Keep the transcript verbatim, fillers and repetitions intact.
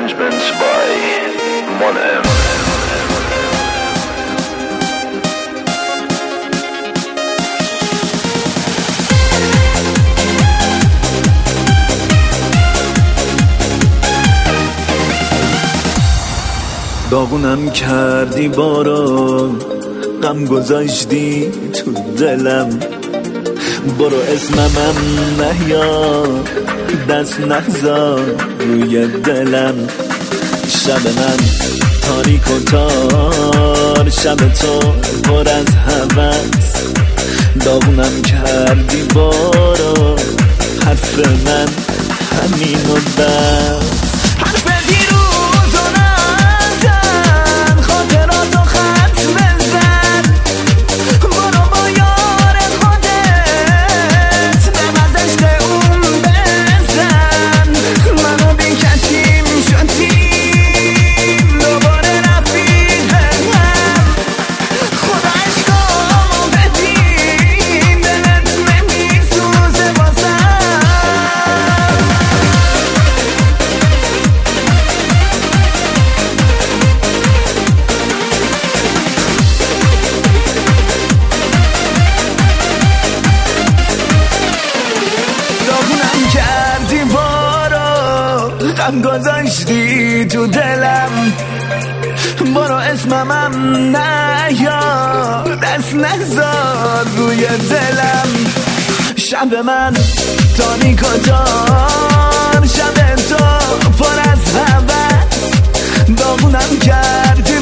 arrangements by Monem. داغونم کردی باران، غم گذاشتی تو دلم. برو اسممم نیار، دست نزار روی دلم. شب من تاریک و تار، شب تو پر از هوس. داغونم کردی باران، حرف من همین و بس. غم گذاشتی تو دلم. برو اسممم نیار، دست نزار روی دلم. شب من تاریک و تار، شب تو پر از هوس. داغونم کردی